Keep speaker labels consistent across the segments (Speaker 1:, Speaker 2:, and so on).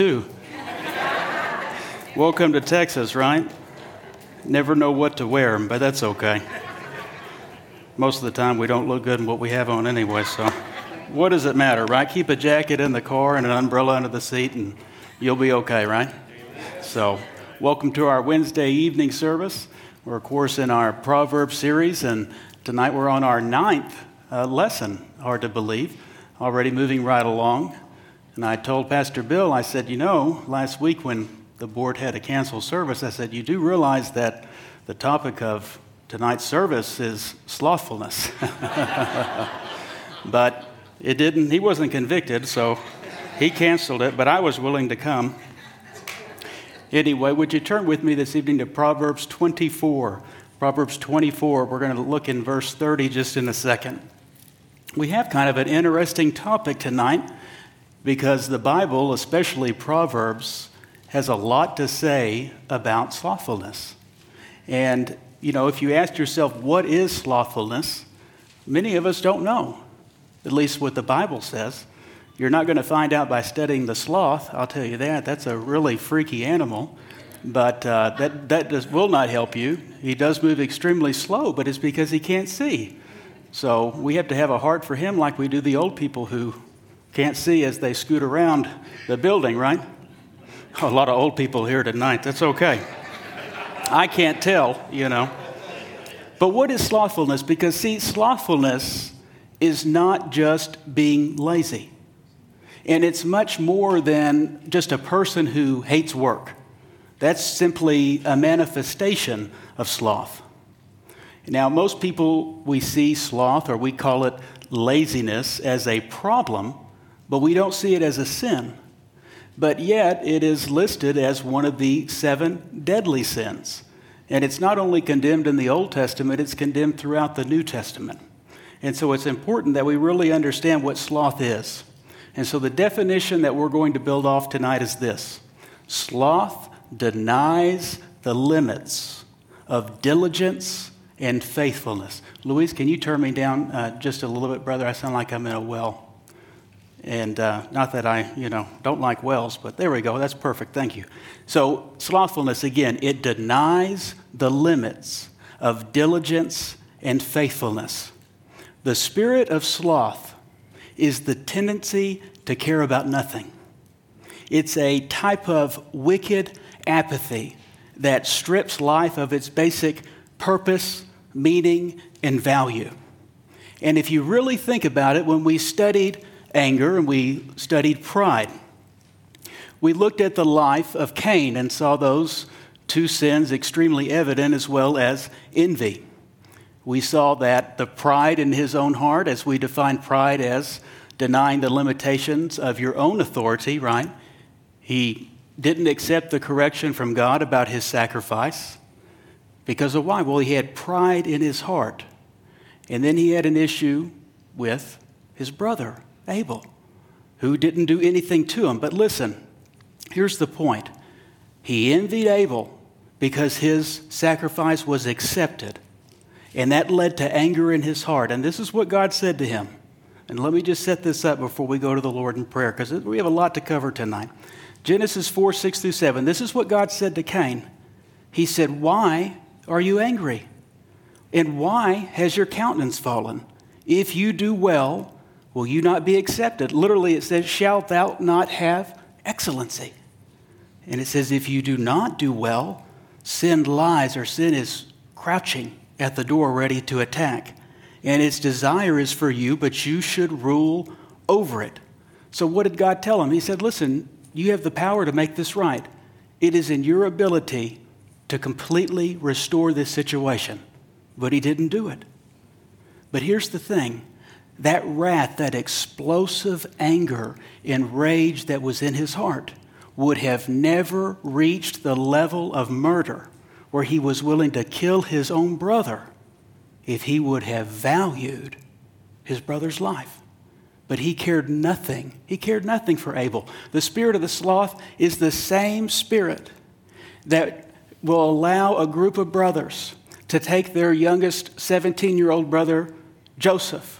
Speaker 1: Welcome to Texas, right? Never know what to wear, but that's okay. Most of the time we don't look good in what we have on anyway, so what does it matter, right? Keep a jacket in the car and an umbrella under the seat and you'll be okay, right? So welcome to our Wednesday evening service. We're, of course, in our Proverbs series, and tonight we're on our 9th lesson, hard to believe, already moving right along. And I told Pastor Bill, I said, last week when the board had to cancel service, I said, you do realize that the topic of tonight's service is slothfulness. But he wasn't convicted, so he canceled it, but I was willing to come. Anyway, would you turn with me this evening to Proverbs 24? Proverbs 24, we're going to look in verse 30 just in a second. We have kind of an interesting topic tonight, because the Bible, especially Proverbs, has a lot to say about slothfulness. And, if you ask yourself, what is slothfulness? Many of us don't know, at least what the Bible says. You're not going to find out by studying the sloth, I'll tell you that. That's a really freaky animal, but that will not help you. He does move extremely slow, but it's because he can't see. So we have to have a heart for him like we do the old people who can't see as they scoot around the building, right? A lot of old people here tonight. That's okay. I can't tell, But what is slothfulness? Because, slothfulness is not just being lazy. And it's much more than just a person who hates work. That's simply a manifestation of sloth. Now, most people, we see sloth, or we call it laziness, as a problem, but we don't see it as a sin. But yet, it is listed as one of the 7 deadly sins. And it's not only condemned in the Old Testament, it's condemned throughout the New Testament. And so it's important that we really understand what sloth is. And so the definition that we're going to build off tonight is this: sloth denies the limits of diligence and faithfulness. Louise, can you turn me down just a little bit, brother? I sound like I'm in a well. And not that I, don't like wells, but there we go. That's perfect. Thank you. So slothfulness, again, it denies the limits of diligence and faithfulness. The spirit of sloth is the tendency to care about nothing. It's a type of wicked apathy that strips life of its basic purpose, meaning, and value. And if you really think about it, when we studied anger and we studied pride, we looked at the life of Cain and saw those 2 sins extremely evident, as well as envy. We saw that the pride in his own heart, as we define pride as denying the limitations of your own authority, right? He didn't accept the correction from God about his sacrifice. Because of why? Well, he had pride in his heart. And then he had an issue with his brother, Abel, who didn't do anything to him. But listen, here's the point. He envied Abel because his sacrifice was accepted. And that led to anger in his heart. And this is what God said to him. And let me just set this up before we go to the Lord in prayer, because we have a lot to cover tonight. Genesis 4, 6 through 7. This is what God said to Cain. He said, "Why are you angry? And why has your countenance fallen? If you do well, will you not be accepted?" Literally, it says, "Shalt thou not have excellency?" And it says, if you do not do well, sin lies, or sin is crouching at the door ready to attack. And its desire is for you, but you should rule over it. So what did God tell him? He said, listen, you have the power to make this right. It is in your ability to completely restore this situation. But he didn't do it. But here's the thing. That wrath, that explosive anger and rage that was in his heart would have never reached the level of murder where he was willing to kill his own brother if he would have valued his brother's life. But he cared nothing. He cared nothing for Abel. The spirit of the sloth is the same spirit that will allow a group of brothers to take their youngest 17-year-old brother, Joseph,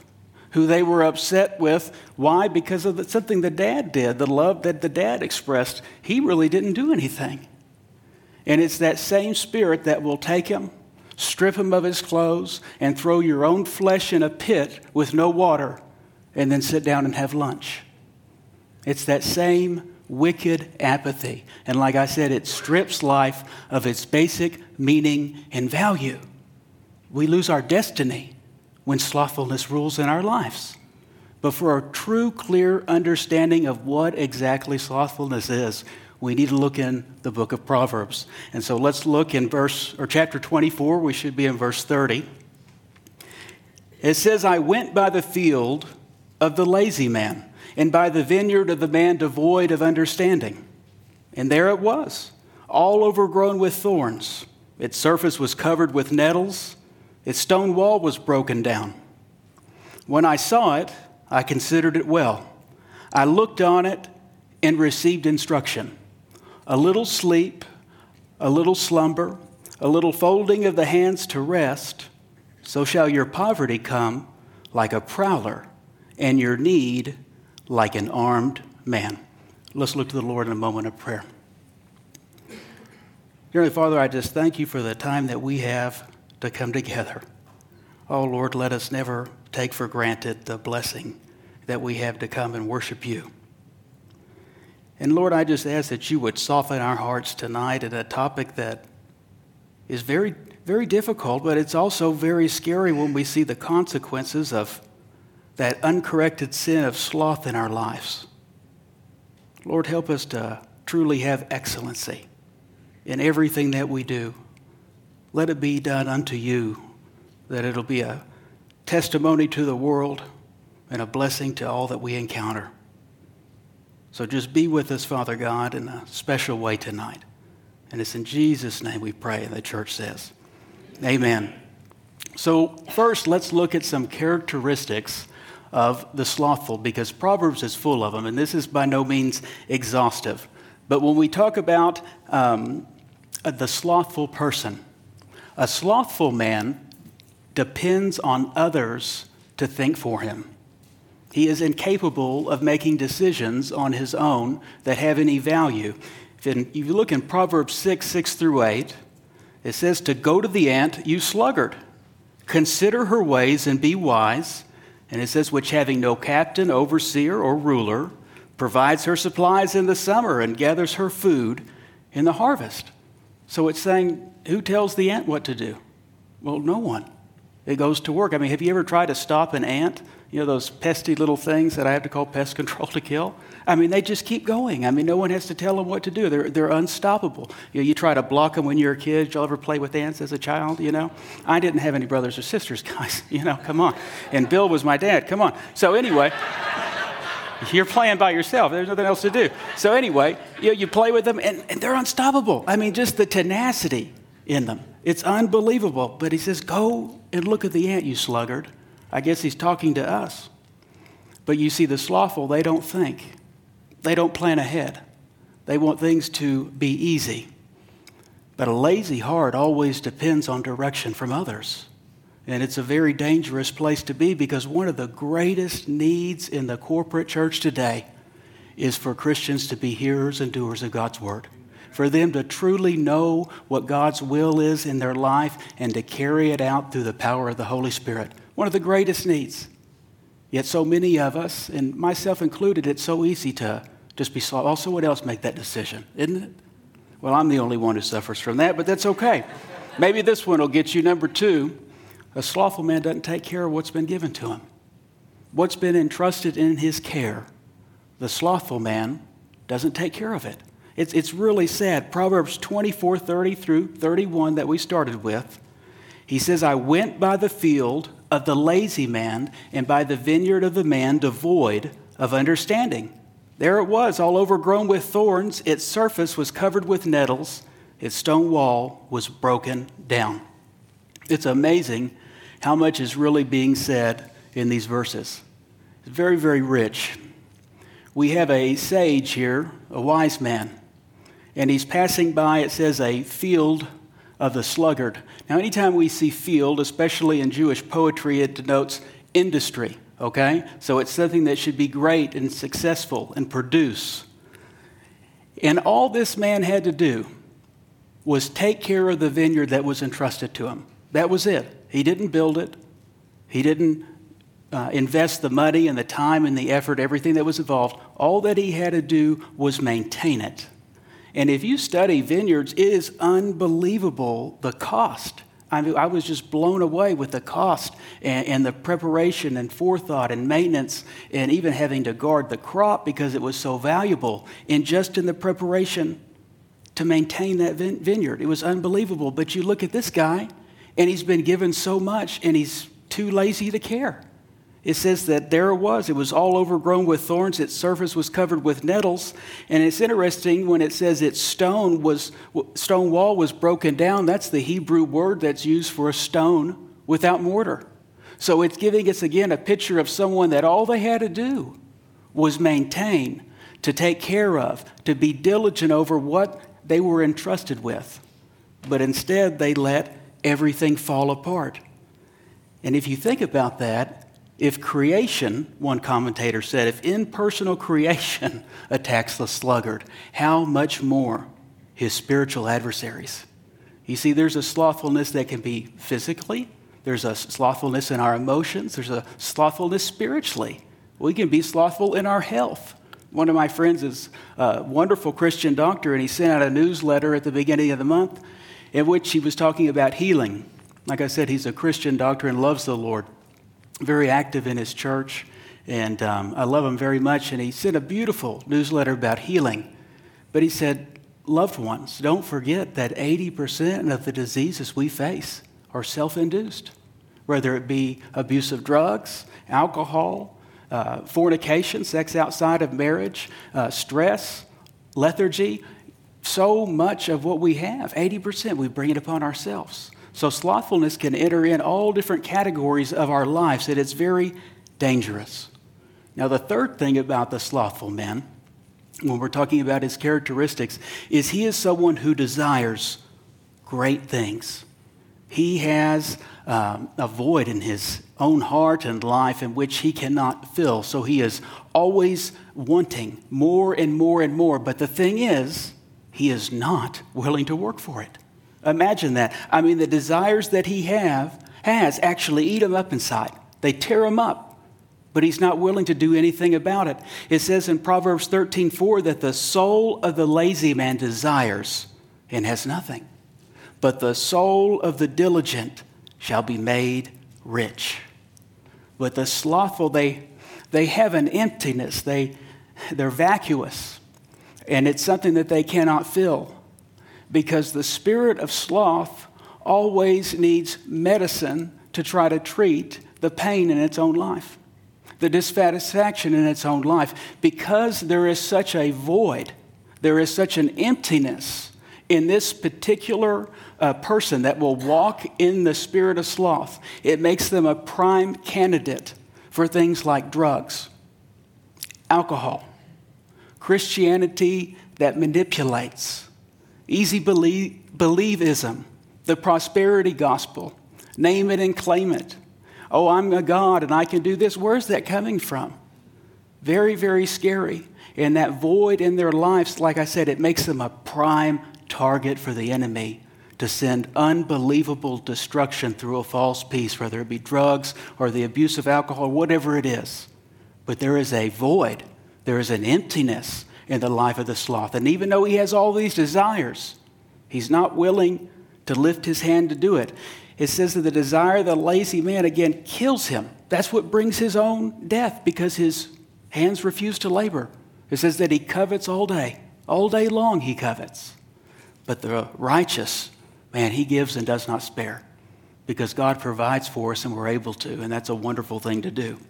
Speaker 1: who they were upset with. Why? Because of something the dad did, the love that the dad expressed. He really didn't do anything. And it's that same spirit that will take him, strip him of his clothes, and throw your own flesh in a pit with no water, and then sit down and have lunch. It's that same wicked apathy. And like I said, it strips life of its basic meaning and value. We lose our destiny when slothfulness rules in our lives. But for a true, clear understanding of what exactly slothfulness is, we need to look in the book of Proverbs. And so let's look in chapter 24. We should be in verse 30. It says, I went by the field of the lazy man, and by the vineyard of the man devoid of understanding. And there it was, all overgrown with thorns. Its surface was covered with nettles. Its stone wall was broken down. When I saw it, I considered it well. I looked on it and received instruction. A little sleep, a little slumber, a little folding of the hands to rest, so shall your poverty come like a prowler, and your need like an armed man. Let's look to the Lord in a moment of prayer. Dear Father, I just thank you for the time that we have to come together. Oh Lord, let us never take for granted the blessing that we have to come and worship you. And Lord, I just ask that you would soften our hearts tonight at a topic that is very, very difficult, but it's also very scary when we see the consequences of that uncorrected sin of sloth in our lives. Lord, help us to truly have excellency in everything that we do. Let it be done unto you, that it'll be a testimony to the world and a blessing to all that we encounter. So just be with us, Father God, in a special way tonight. And it's in Jesus' name we pray, and the church says, amen. So first, let's look at some characteristics of the slothful, because Proverbs is full of them, and this is by no means exhaustive. But when we talk about the slothful person, a slothful man depends on others to think for him. He is incapable of making decisions on his own that have any value. If you look in Proverbs 6 through 8, it says, to go to the ant, you sluggard, consider her ways and be wise. And it says, which having no captain, overseer, or ruler, provides her supplies in the summer and gathers her food in the harvest. So it's saying, who tells the ant what to do? Well, no one. It goes to work. I mean, have you ever tried to stop an ant? You know, those pesky little things that I have to call pest control to kill? I mean, they just keep going. I mean, no one has to tell them what to do. They're unstoppable. You try to block them when you're a kid. Did y'all ever play with ants as a child, you know? I didn't have any brothers or sisters, guys. You know, come on. And Bill was my dad. Come on. So anyway, you're playing by yourself. There's nothing else to do. So anyway, you play with them, and they're unstoppable. I mean, just the tenacity in them. It's unbelievable. But he says, go and look at the ant, you sluggard. I guess he's talking to us. But you see, the slothful, they don't think. They don't plan ahead. They want things to be easy. But a lazy heart always depends on direction from others. And it's a very dangerous place to be, because one of the greatest needs in the corporate church today is for Christians to be hearers and doers of God's word. For them to truly know what God's will is in their life and to carry it out through the power of the Holy Spirit. One of the greatest needs. Yet so many of us, and myself included, it's so easy to just be slow. Oh, someone else make that decision, isn't it? Well, I'm the only one who suffers from that, but that's okay. Maybe this one will get you. Number 2, a slothful man doesn't take care of what's been given to him. What's been entrusted in his care, the slothful man doesn't take care of it. It's really sad. Proverbs 24:30 through 31 that we started with, he says, I went by the field of the lazy man and by the vineyard of the man devoid of understanding. There it was, all overgrown with thorns. Its surface was covered with nettles. Its stone wall was broken down. It's amazing how much is really being said in these verses. It's very, very rich. We have a sage here, a wise man, and he's passing by, it says, a field of the sluggard. Now, anytime we see field, especially in Jewish poetry, it denotes industry, okay? So it's something that should be great and successful and produce. And all this man had to do was take care of the vineyard that was entrusted to him. That was it. He didn't build it. He didn't invest the money and the time and the effort, everything that was involved. All that he had to do was maintain it. And if you study vineyards, it is unbelievable, the cost. I mean, I was just blown away with the cost and the preparation and forethought and maintenance, and even having to guard the crop because it was so valuable, and just in the preparation to maintain that vineyard. It was unbelievable. But you look at this guy, and he's been given so much, and he's too lazy to care. It says that there it was all overgrown with thorns, its surface was covered with nettles, and it's interesting when it says its stone wall was broken down. That's the Hebrew word that's used for a stone without mortar. So it's giving us again a picture of someone that all they had to do was maintain, to take care of, to be diligent over what they were entrusted with. But instead they let everything fall apart. And if you think about that, if creation, one commentator said, if impersonal creation attacks the sluggard, how much more his spiritual adversaries? You see, there's a slothfulness that can be physically. There's a slothfulness in our emotions. There's a slothfulness spiritually. We can be slothful in our health. One of my friends is a wonderful Christian doctor, and he sent out a newsletter at the beginning of the month in which he was talking about healing. Like I said, he's a Christian doctor and loves the Lord. Very active in his church, and I love him very much. And he sent a beautiful newsletter about healing. But he said, loved ones, don't forget that 80% of the diseases we face are self-induced, whether it be abuse of drugs, alcohol, fornication, sex outside of marriage, stress, lethargy. So much of what we have, 80%, we bring it upon ourselves. So slothfulness can enter in all different categories of our lives, and it's very dangerous. Now, the third thing about the slothful man, when we're talking about his characteristics, is he is someone who desires great things. He has a void in his own heart and life in which he cannot fill. So he is always wanting more and more and more. But the thing is, he is not willing to work for it. Imagine that. I mean, the desires that he has actually eat him up inside. They tear him up, but he's not willing to do anything about it. It says in Proverbs 13:4 that the soul of the lazy man desires and has nothing, but the soul of the diligent shall be made rich. But the slothful, they have an emptiness. They're vacuous, and it's something that they cannot fill. Because the spirit of sloth always needs medicine to try to treat the pain in its own life, the dissatisfaction in its own life. Because there is such a void, there is such an emptiness in this particular person that will walk in the spirit of sloth. It makes them a prime candidate for things like drugs, alcohol, Christianity that manipulates, easy believism, the prosperity gospel, name it and claim it. Oh, I'm a God and I can do this. Where's that coming from? Very, very scary. And that void in their lives, like I said, it makes them a prime target for the enemy to send unbelievable destruction through a false peace, whether it be drugs or the abuse of alcohol, whatever it is. But there is a void. There is an emptiness in the life of the sloth. And even though he has all these desires, he's not willing to lift his hand to do it. It says that the desire of the lazy man, again, kills him. That's what brings his own death, because his hands refuse to labor. It says that he covets all day long he covets. But the righteous, man, he gives and does not spare, because God provides for us and we're able to, and that's a wonderful thing to do.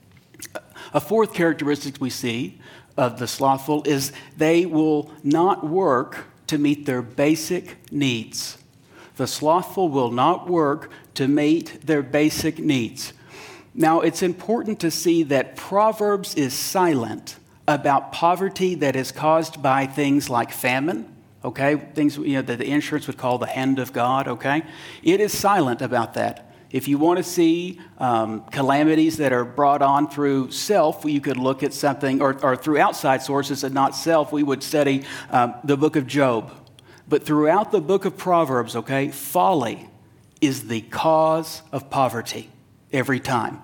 Speaker 1: A fourth characteristic we see of the slothful is they will not work to meet their basic needs. The slothful will not work to meet their basic needs. Now, it's important to see that Proverbs is silent about poverty that is caused by things like famine, okay? Things that the insurance would call the hand of God, okay? It is silent about that. If you want to see calamities that are brought on through self, you could look at something, or through outside sources and not self, we would study the book of Job. But throughout the book of Proverbs, okay, folly is the cause of poverty every time.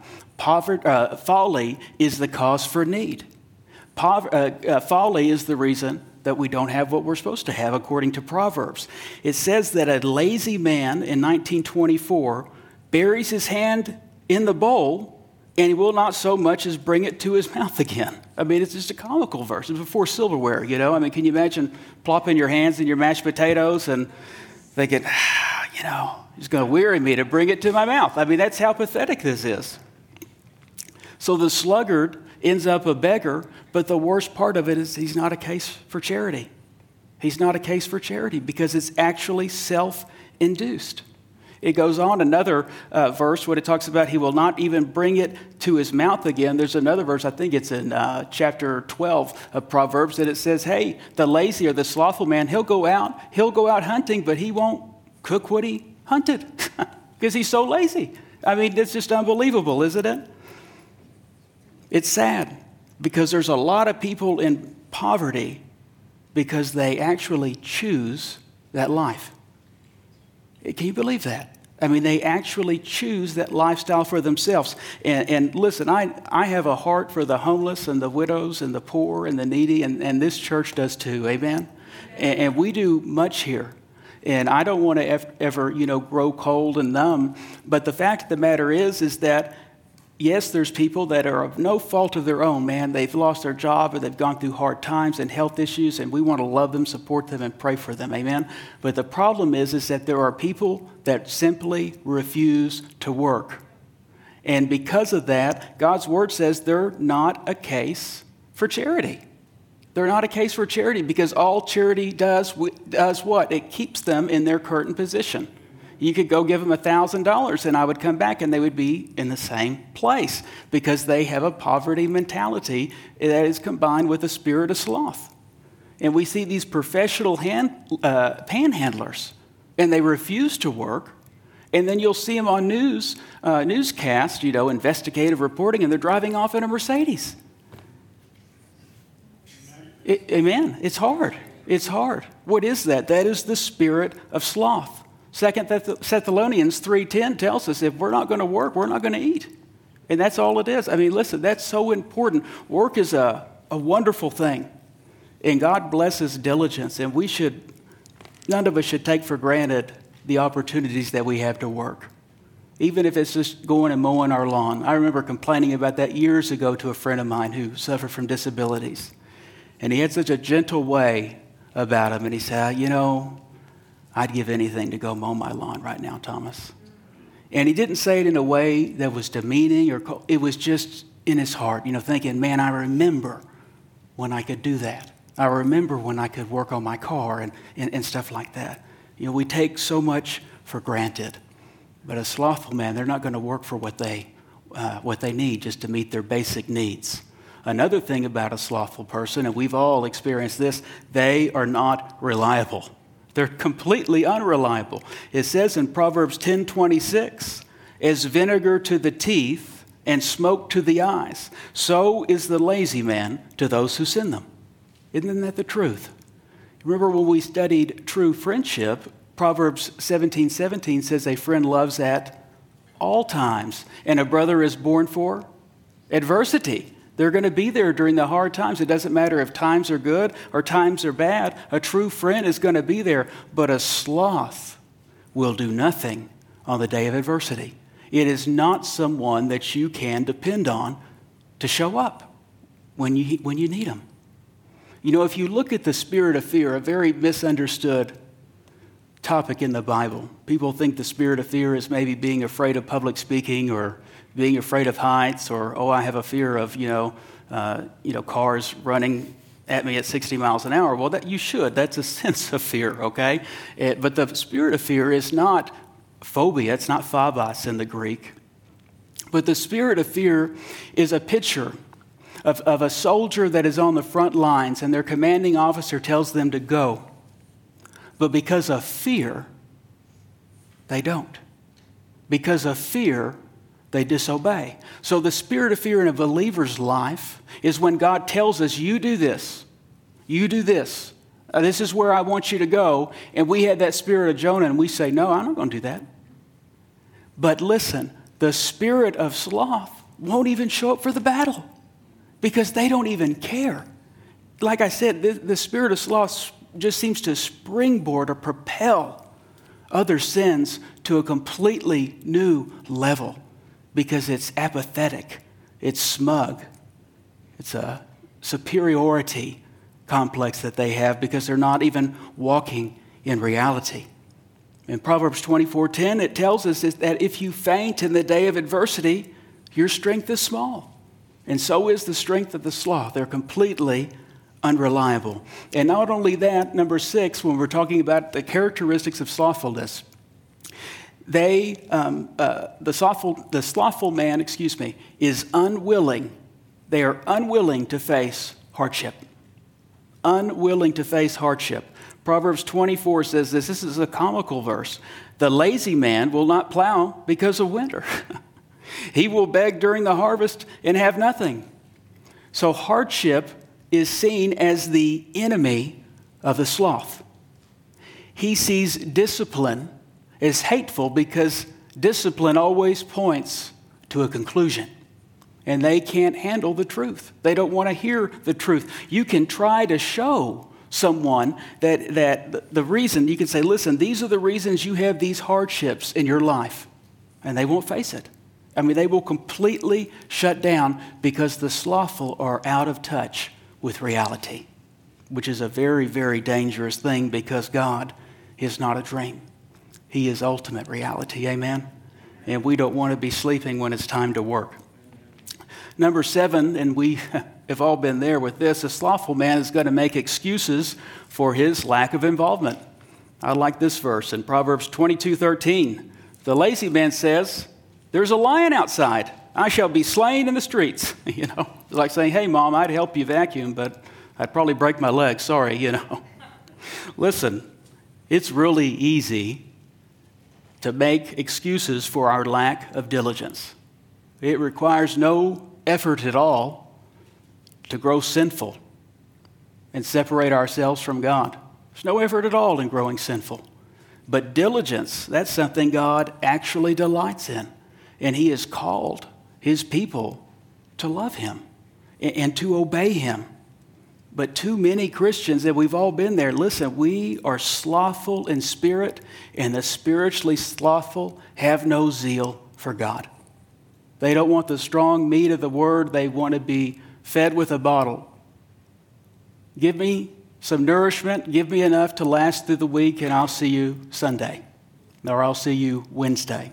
Speaker 1: Folly is the cause for need. Folly is the reason that we don't have what we're supposed to have, according to Proverbs. It says that a lazy man in 1924 buries his hand in the bowl, and he will not so much as bring it to his mouth again. I mean, it's just a comical verse. It's before silverware, you know. I mean, can you imagine plopping your hands in your mashed potatoes and thinking, you know, it's going to weary me to bring it to my mouth. I mean, that's how pathetic this is. So the sluggard ends up a beggar, but the worst part of it is he's not a case for charity. He's not a case for charity because it's actually self-induced. It goes on, another verse, when it talks about he will not even bring it to his mouth again. There's another verse, I think it's in chapter 12 of Proverbs, that it says, hey, the lazy or the slothful man, he'll go out hunting, but he won't cook what he hunted because he's so lazy. I mean, it's just unbelievable, isn't it? It's sad because there's a lot of people in poverty because they actually choose that life. Can you believe that? I mean, they actually choose that lifestyle for themselves. And listen, I have a heart for the homeless and the widows and the poor and the needy, and this church does too, amen? And we do much here. And I don't want to ever, grow cold and numb. But the fact of the matter is that, yes, there's people that are of no fault of their own, man. They've lost their job or they've gone through hard times and health issues, and we want to love them, support them, and pray for them, amen? But the problem is that there are people that simply refuse to work. And because of that, God's word says they're not a case for charity. They're not a case for charity because all charity does what? It keeps them in their current position. You could go give them $1,000 and I would come back and they would be in the same place because they have a poverty mentality that is combined with a spirit of sloth. And we see these professional panhandlers and they refuse to work. And then you'll see them on newscast, investigative reporting, and they're driving off in a Mercedes. Amen. It's hard. It's hard. What is that? That is the spirit of sloth. 2 Thessalonians 3:10 tells us if we're not going to work, we're not going to eat. And that's all it is. I mean, listen, that's so important. Work is a wonderful thing. And God blesses diligence. And none of us should take for granted the opportunities that we have to work. Even if it's just going and mowing our lawn. I remember complaining about that years ago to a friend of mine who suffered from disabilities. And he had such a gentle way about him. And he said, I'd give anything to go mow my lawn right now, Thomas. And he didn't say it in a way that was demeaning or cold. It was just in his heart, thinking, man, I remember when I could do that. I remember when I could work on my car and stuff like that. We take so much for granted. But a slothful man, they're not going to work for what they need just to meet their basic needs. Another thing about a slothful person, and we've all experienced this, they are not reliable. They're completely unreliable. It says in Proverbs 10:26, as vinegar to the teeth and smoke to the eyes, so is the lazy man to those who send them. Isn't that the truth? Remember when we studied true friendship, Proverbs 17:17 says a friend loves at all times, and a brother is born for adversity. They're going to be there during the hard times. It doesn't matter if times are good or times are bad. A true friend is going to be there. But a sloth will do nothing on the day of adversity. It is not someone that you can depend on to show up when you need them. If you look at the spirit of fear, a very misunderstood topic in the Bible. People think the spirit of fear is maybe being afraid of public speaking or being afraid of heights, or, I have a fear of, cars running at me at 60 miles an hour. Well, that you should. That's a sense of fear, okay? But the spirit of fear is not phobia. It's not phobos in the Greek. But the spirit of fear is a picture of a soldier that is on the front lines, and their commanding officer tells them to go. But because of fear, they don't. because of fear, they disobey. So the spirit of fear in a believer's life is when God tells us, you do this, you do this. This is where I want you to go. And we had that spirit of Jonah and we say, no, I'm not going to do that. But listen, the spirit of sloth won't even show up for the battle because they don't even care. Like I said, the spirit of sloth just seems to springboard or propel other sins to a completely new level because it's apathetic, it's smug, it's a superiority complex that they have because they're not even walking in reality. In Proverbs 24:10, it tells us that if you faint in the day of adversity, your strength is small. And so is the strength of the sloth. They're completely unreliable. And not only that, number 6, when we're talking about the characteristics of slothfulness, the slothful man, is unwilling. They are unwilling to face hardship. Unwilling to face hardship. Proverbs 24 says this. This is a comical verse. The lazy man will not plow because of winter. He will beg during the harvest and have nothing. So hardship is seen as the enemy of the sloth. He sees discipline as hateful because discipline always points to a conclusion. And they can't handle the truth. They don't want to hear the truth. You can try to show someone that the reason, you can say, listen, these are the reasons you have these hardships in your life. And they won't face it. I mean, they will completely shut down because the slothful are out of touch with reality, which is a very, very dangerous thing because God is not a dream. He is ultimate reality. Amen? And we don't want to be sleeping when it's time to work. Number 7, and we have all been there with this, a slothful man is going to make excuses for his lack of involvement. I like this verse in Proverbs 22:13. The lazy man says, there's a lion outside. I shall be slain in the streets. It's like saying, hey, Mom, I'd help you vacuum, but I'd probably break my leg. Sorry, Listen, it's really easy to make excuses for our lack of diligence. It requires no effort at all to grow sinful and separate ourselves from God. There's no effort at all in growing sinful. But diligence, that's something God actually delights in. And He has called His people to love Him and to obey Him. But too many Christians, and we've all been there, listen, we are slothful in spirit, and the spiritually slothful have no zeal for God. They don't want the strong meat of the word. They want to be fed with a bottle. Give me some nourishment. Give me enough to last through the week, and I'll see you Sunday. Or I'll see you Wednesday.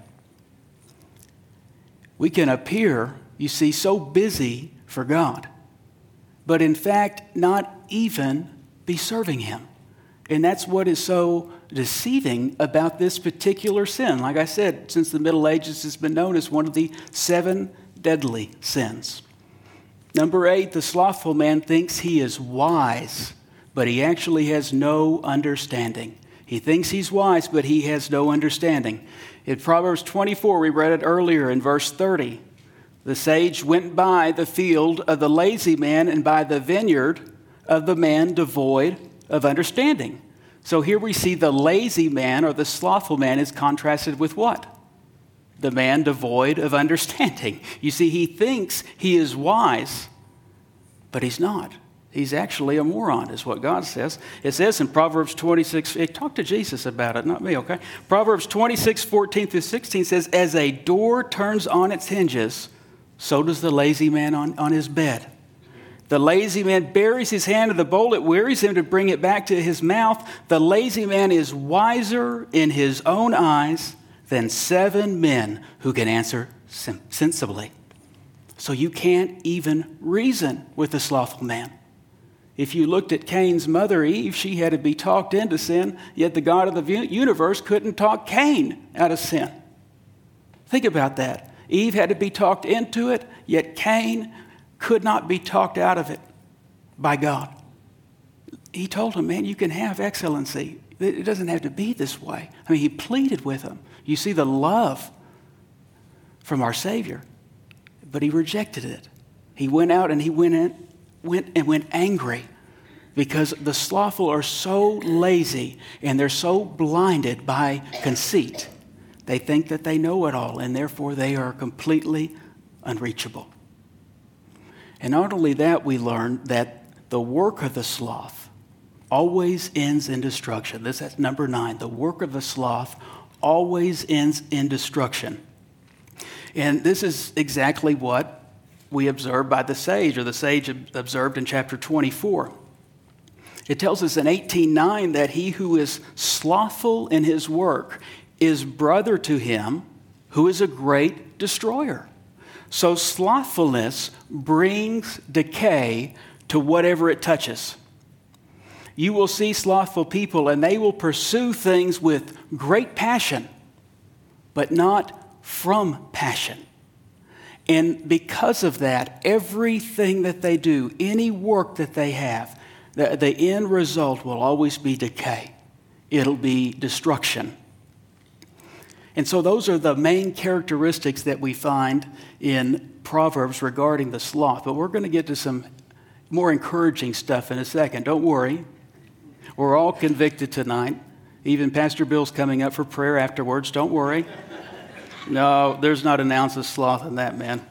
Speaker 1: We can appear, you see, so busy for God, but in fact, not even be serving Him. And that's what is so deceiving about this particular sin. Like I said, since the Middle Ages, it's been known as one of the 7 deadly sins. Number 8, the slothful man thinks he is wise, but he actually has no understanding. He thinks he's wise, but he has no understanding. In Proverbs 24, we read it earlier in verse 30. The sage went by the field of the lazy man and by the vineyard of the man devoid of understanding. So here we see the lazy man or the slothful man is contrasted with what? The man devoid of understanding. You see, he thinks he is wise, but he's not. He's actually a moron, is what God says. It says in Proverbs 26, talk to Jesus about it, not me, okay? Proverbs 26:14-16 says, as a door turns on its hinges, so does the lazy man on his bed. The lazy man buries his hand in the bowl. It wearies him to bring it back to his mouth. The lazy man is wiser in his own eyes than 7 men who can answer sensibly. So you can't even reason with the slothful man. If you looked at Cain's mother, Eve, she had to be talked into sin, yet the God of the universe couldn't talk Cain out of sin. Think about that. Eve had to be talked into it, yet Cain could not be talked out of it by God. He told him, man, you can have excellency. It doesn't have to be this way. I mean, he pleaded with him. You see the love from our Savior. But he rejected it. He went out and he went angry because the slothful are so lazy and they're so blinded by conceit. They think that they know it all, and therefore they are completely unreachable. And not only that, we learn that the work of the sloth always ends in destruction. That's number 9. The work of the sloth always ends in destruction. And this is exactly what we observe by the sage, or the sage observed in chapter 24. It tells us in 18:9 that he who is slothful in his work is brother to him who is a great destroyer. So slothfulness brings decay to whatever it touches. You will see slothful people and they will pursue things with great passion, but not from passion. And because of that, everything that they do, any work that they have, the end result will always be decay. It'll be destruction. And so those are the main characteristics that we find in Proverbs regarding the sloth. But we're going to get to some more encouraging stuff in a second. Don't worry. We're all convicted tonight. Even Pastor Bill's coming up for prayer afterwards. Don't worry. No, there's not an ounce of sloth in that, man.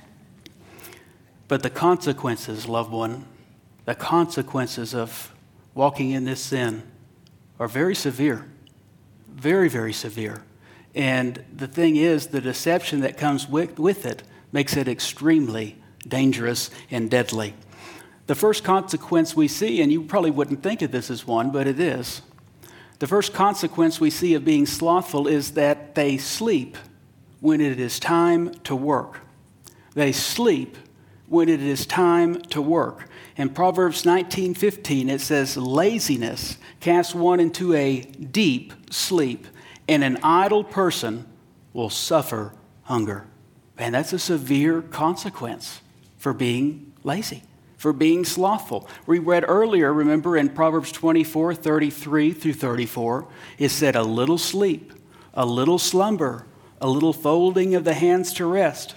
Speaker 1: But the consequences, loved one, the consequences of walking in this sin are very severe. Very, very severe. And the thing is, the deception that comes with it makes it extremely dangerous and deadly. The first consequence we see, and you probably wouldn't think of this as one, but it is. The first consequence we see of being slothful is that they sleep when it is time to work. They sleep when it is time to work. In Proverbs 19:15, it says, laziness casts one into a deep sleep, and an idle person will suffer hunger. And that's a severe consequence for being lazy, for being slothful. We read earlier, remember, in Proverbs 24:33 through 34, it said, a little sleep, a little slumber, a little folding of the hands to rest.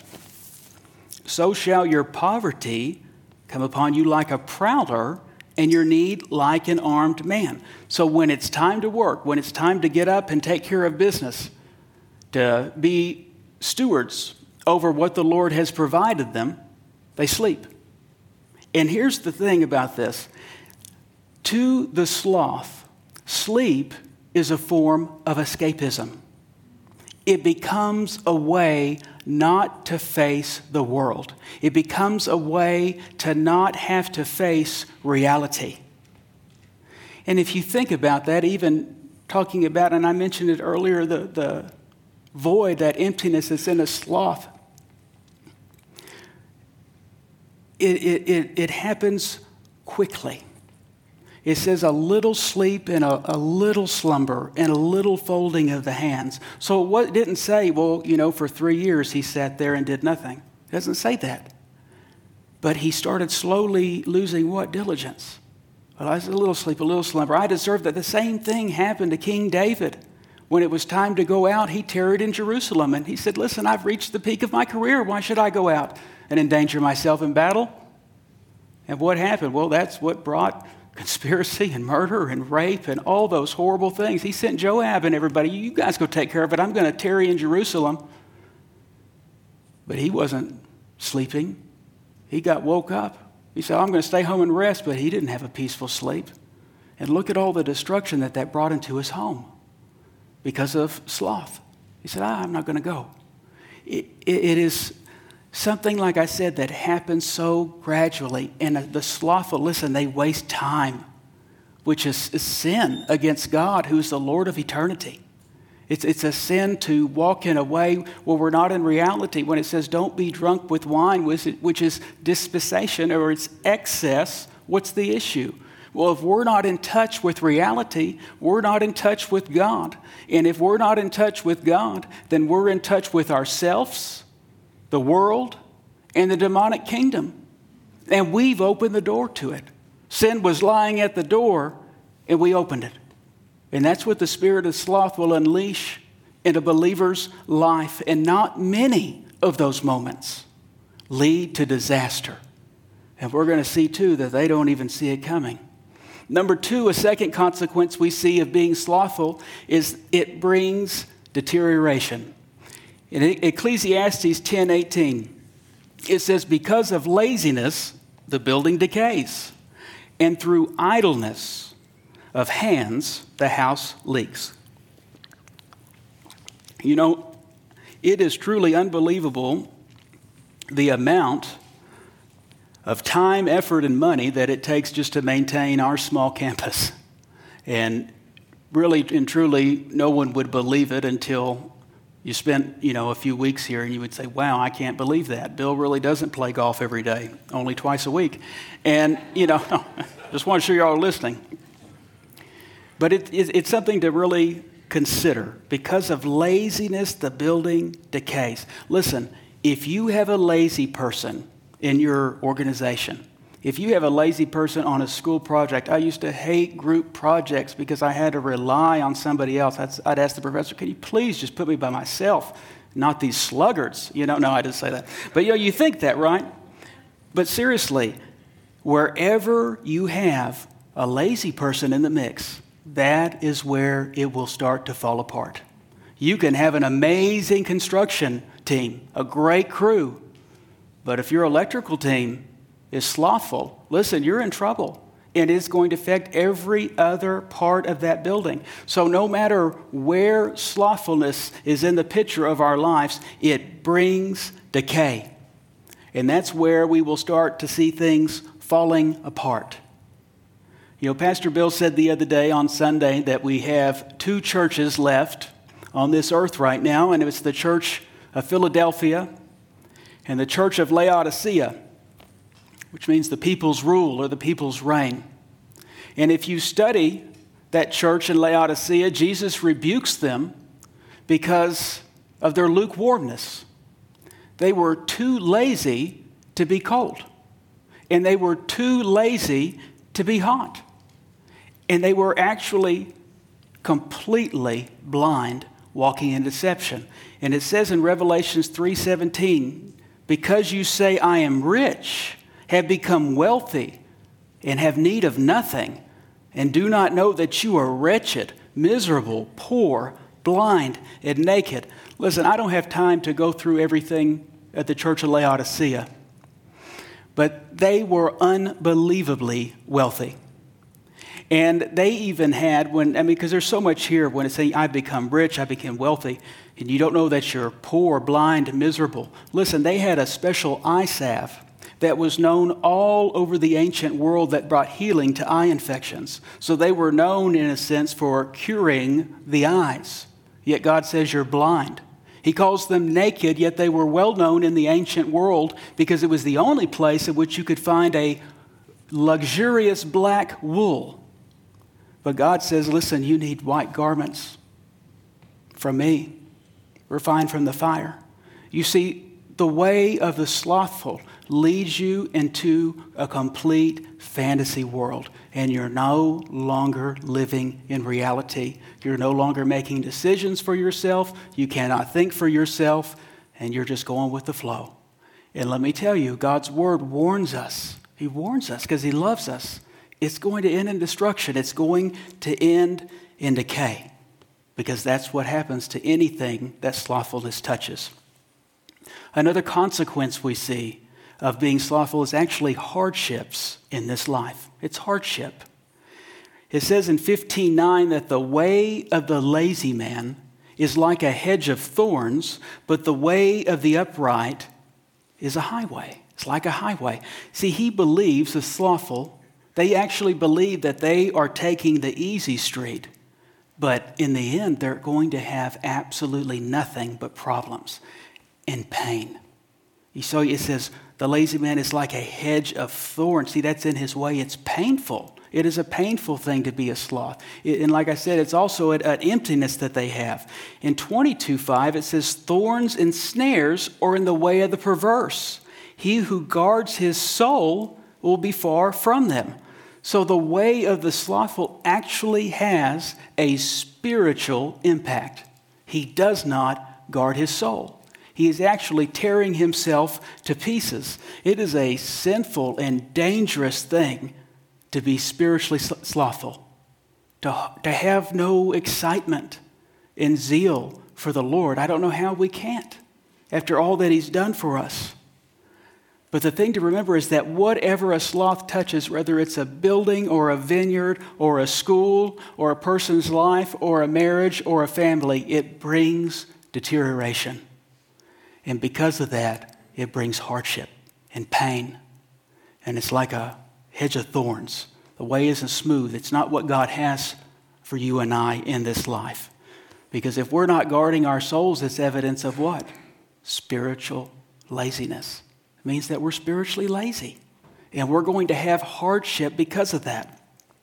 Speaker 1: So shall your poverty come upon you like a prowler, and your need like an armed man. So when it's time to work, when it's time to get up and take care of business, to be stewards over what the Lord has provided them, they sleep. And here's the thing about this. To the sloth, sleep is a form of escapism. It becomes a way not to face the world. It becomes a way to not have to face reality. And if you think about that, even talking about, and I mentioned it earlier, the void, that emptiness that's in a sloth, it happens quickly. It says a little sleep and a little slumber and a little folding of the hands. So it didn't say, well, for 3 years he sat there and did nothing. It doesn't say that. But he started slowly losing what? Diligence. Well, I said a little sleep, a little slumber. I deserve that. The same thing happened to King David. When it was time to go out, he tarried in Jerusalem. And he said, listen, I've reached the peak of my career. Why should I go out and endanger myself in battle? And what happened? Well, that's what brought conspiracy and murder and rape and all those horrible things. He sent Joab and everybody, you guys go take care of it. I'm going to tarry in Jerusalem. But he wasn't sleeping. He got woke up. He said, I'm going to stay home and rest, but he didn't have a peaceful sleep. And look at all the destruction that brought into his home because of sloth. He said, I'm not going to go. It is something, like I said, that happens so gradually. And the slothful, listen, they waste time, which is sin against God, who's the Lord of eternity. It's a sin to walk in a way where we're not in reality. When it says, don't be drunk with wine, which is dispensation or it's excess, what's the issue? Well, if we're not in touch with reality, we're not in touch with God. And if we're not in touch with God, then we're in touch with ourselves, the world, and the demonic kingdom. And we've opened the door to it. Sin was lying at the door, and we opened it. And that's what the spirit of sloth will unleash in a believer's life. And not many of those moments lead to disaster. And we're going to see, too, that they don't even see it coming. Number two, a second consequence we see of being slothful is it brings deterioration. In Ecclesiastes 10:18, it says, because of laziness, the building decays, and through idleness of hands, the house leaks. You know, it is truly unbelievable the amount of time, effort, and money that it takes just to maintain our small campus. And really and truly, no one would believe it until you spent, a few weeks here and you would say, wow, I can't believe that. Bill really doesn't play golf every day, only twice a week. And, just want to show you all listening. But it's something to really consider. Because of laziness, the building decays. Listen, if you have a lazy person in your organization, if you have a lazy person on a school project, I used to hate group projects because I had to rely on somebody else. I'd ask the professor, can you please just put me by myself, not these sluggards? No, I didn't say that. But you think that, right? But seriously, wherever you have a lazy person in the mix, that is where it will start to fall apart. You can have an amazing construction team, a great crew, but if your electrical team is slothful, listen, you're in trouble. And it's going to affect every other part of that building. So no matter where slothfulness is in the picture of our lives, it brings decay. And that's where we will start to see things falling apart. Pastor Bill said the other day on Sunday that we have two churches left on this earth right now, and it's the Church of Philadelphia and the Church of Laodicea, which means the people's rule or the people's reign. And if you study that church in Laodicea, Jesus rebukes them because of their lukewarmness. They were too lazy to be cold, and they were too lazy to be hot. And they were actually completely blind, walking in deception. And it says in Revelations 3:17, because you say, I am rich, have become wealthy, and have need of nothing, and do not know that you are wretched, miserable, poor, blind, and naked. Listen, I don't have time to go through everything at the Church of Laodicea, but they were unbelievably wealthy. And they even had, because there's so much here when it's saying, I become rich, I became wealthy, and you don't know that you're poor, blind, miserable. Listen, they had a special eye salve that was known all over the ancient world that brought healing to eye infections. So they were known, in a sense, for curing the eyes. Yet God says you're blind. He calls them naked, yet they were well known in the ancient world because it was the only place in which you could find a luxurious black wool. But God says, listen, you need white garments from me, refined from the fire. You see, the way of the slothful leads you into a complete fantasy world, and you're no longer living in reality. You're no longer making decisions for yourself. You cannot think for yourself, and you're just going with the flow. And let me tell you, God's word warns us. He warns us because he loves us. It's going to end in destruction. It's going to end in decay because that's what happens to anything that slothfulness touches. Another consequence we see of being slothful is actually hardships in this life. It's hardship. It says in 15:9 that the way of the lazy man is like a hedge of thorns, but the way of the upright is a highway. It's like a highway. See, he believes, the slothful, they actually believe that they are taking the easy street. But in the end, they're going to have absolutely nothing but problems and pain. So it says, the lazy man is like a hedge of thorns. See, that's in his way. It's painful. It is a painful thing to be a sloth. And like I said, it's also an emptiness that they have. In 22:5, it says, thorns and snares are in the way of the perverse. He who guards his soul will be far from them. So the way of the slothful actually has a spiritual impact. He does not guard his soul. He is actually tearing himself to pieces. It is a sinful and dangerous thing to be spiritually slothful, to have no excitement and zeal for the Lord. I don't know how we can't after all that he's done for us. But the thing to remember is that whatever a sloth touches, whether it's a building or a vineyard or a school or a person's life or a marriage or a family, it brings deterioration. And because of that, it brings hardship and pain. And it's like a hedge of thorns. The way isn't smooth. It's not what God has for you and I in this life. Because if we're not guarding our souls, it's evidence of what? Spiritual laziness. It means that we're spiritually lazy. And we're going to have hardship because of that.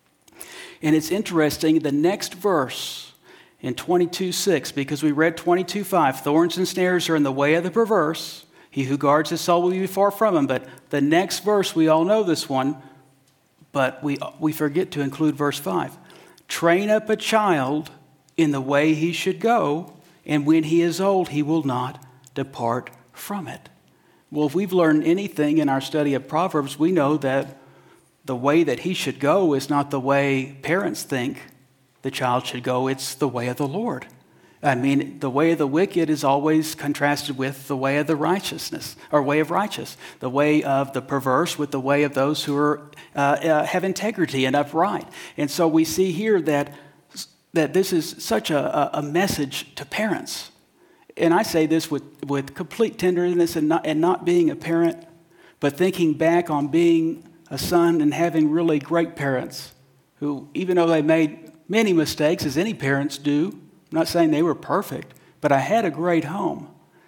Speaker 1: And it's interesting, the next verse in 22:6, because we read 22:5, thorns and snares are in the way of the perverse. He who guards his soul will be far from him. But the next verse, we all know this one, but we forget to include verse 5. Train up a child in the way he should go, and when he is old, he will not depart from it. Well, if we've learned anything in our study of Proverbs, we know that the way that he should go is not the way parents think the child should go. It's the way of the Lord. I mean, the way of the wicked is always contrasted with the way of the righteousness, or way of righteous. The way of the perverse with the way of those who are have integrity and upright. And so we see here that this is such a message to parents. And I say this with complete tenderness and not being a parent, but thinking back on being a son and having really great parents who, even though they made many mistakes, as any parents do, I'm not saying they were perfect, but I had a great home.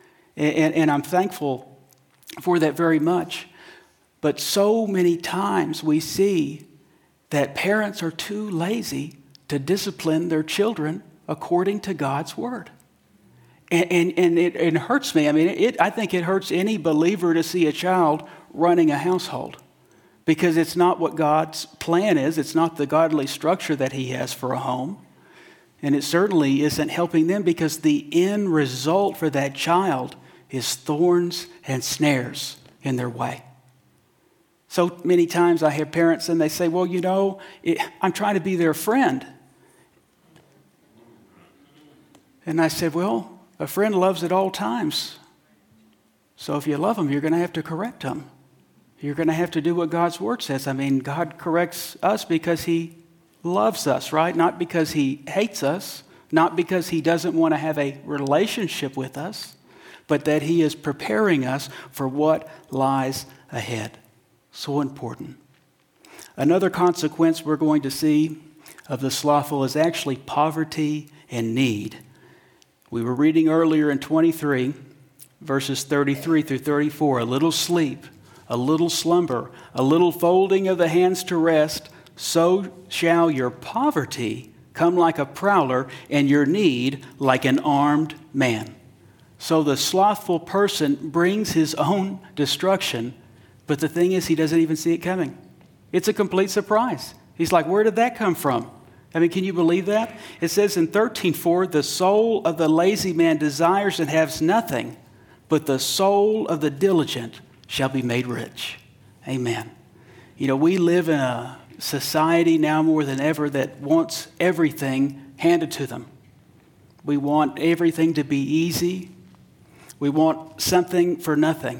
Speaker 1: And I'm thankful for that very much. But so many times we see that parents are too lazy to discipline their children according to God's word. And it hurts me. I mean, I think it hurts any believer to see a child running a household because it's not what God's plan is. It's not the godly structure that he has for a home. And it certainly isn't helping them because the end result for that child is thorns and snares in their way. So many times I hear parents and they say, well, you know, I'm trying to be their friend. And I said, well, a friend loves at all times. So if you love them, you're going to have to correct them. You're going to have to do what God's word says. I mean, God corrects us because he loves us, right? Not because he hates us, not because he doesn't want to have a relationship with us, but that he is preparing us for what lies ahead. So important. Another consequence we're going to see of the slothful is actually poverty and need. We were reading earlier in 23, verses 33 through 34, a little sleep, a little slumber, a little folding of the hands to rest, so shall your poverty come like a prowler and your need like an armed man. So the slothful person brings his own destruction, but the thing is he doesn't even see it coming. It's a complete surprise. He's like, where did that come from? I mean, can you believe that? It says in 13:4, the soul of the lazy man desires and has nothing, but the soul of the diligent shall be made rich. Amen. You know, we live in a society now more than ever that wants everything handed to them. We want everything to be easy. We want something for nothing.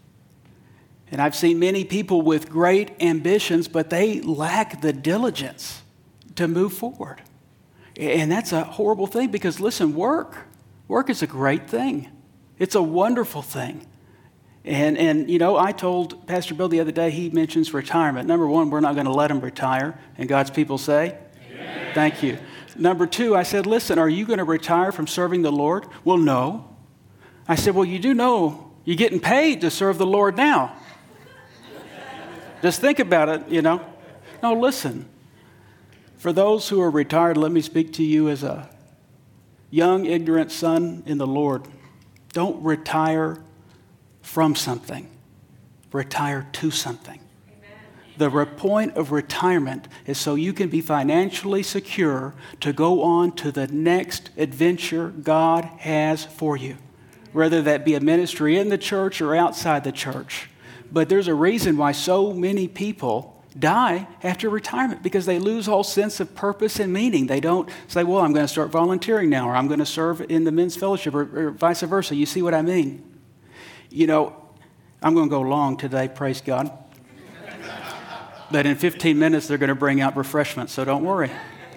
Speaker 1: And I've seen many people with great ambitions, but they lack the diligence to move forward. And that's a horrible thing because, listen, work is a great thing. It's a wonderful thing. And you know, I told Pastor Bill the other day, he mentions retirement. Number one, we're not going to let him retire. And God's people say, amen. Thank you. Number two, I said, listen, are you going to retire from serving the Lord? Well, no. I said, well, you do know you're getting paid to serve the Lord now. Just think about it, you know. No, listen. For those who are retired, let me speak to you as a young, ignorant son in the Lord. Don't retire from something. Retire to something. Amen. The point of retirement is so you can be financially secure to go on to the next adventure God has for you. whether that be a ministry in the church or outside the church. But there's a reason why so many people die after retirement, because they lose all sense of purpose and meaning. They don't say, well, I'm going to start volunteering now, or I'm going to serve in the men's fellowship, or vice versa. You see what I mean? You know, I'm going to go long today, praise God. But in 15 minutes, they're going to bring out refreshments, so don't worry.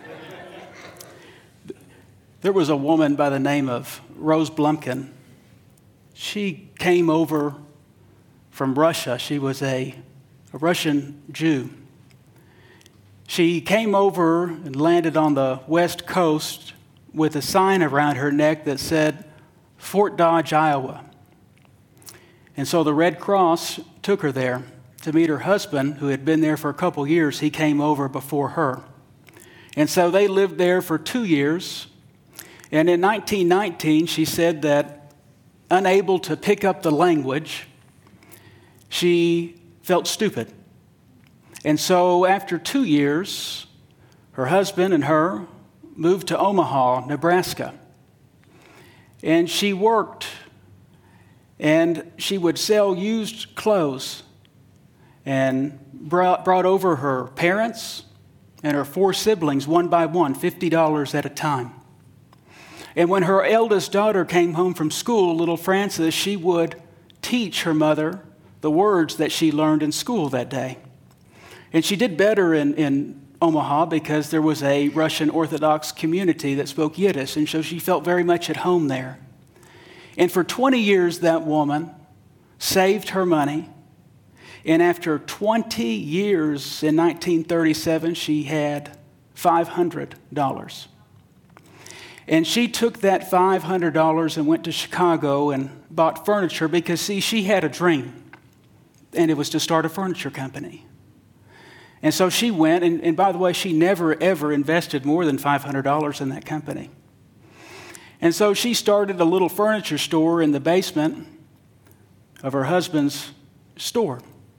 Speaker 1: There was a woman by the name of Rose Blumkin. She came over from Russia. She was a Russian Jew. She came over and landed on the West Coast with a sign around her neck that said, Fort Dodge, Iowa. And so the Red Cross took her there to meet her husband, who had been there for a couple years. He came over before her. And so they lived there for 2 years. And in 1919, she said that, unable to pick up the language, she felt stupid. And so after 2 years, her husband and her moved to Omaha, Nebraska. And she worked, and she would sell used clothes, and brought over her parents and her 4 siblings one by one, $50 at a time. And when her eldest daughter came home from school, little Frances, she would teach her mother the words that she learned in school that day. And she did better in Omaha because there was a Russian Orthodox community that spoke Yiddish, and so she felt very much at home there. And for 20 years, that woman saved her money. And after 20 years, in 1937, she had $500. And she took that $500 and went to Chicago and bought furniture because, see, she had a dream, and it was to start a furniture company. And so she went, and by the way, she never, ever invested more than $500 in that company. And so she started a little furniture store in the basement of her husband's store.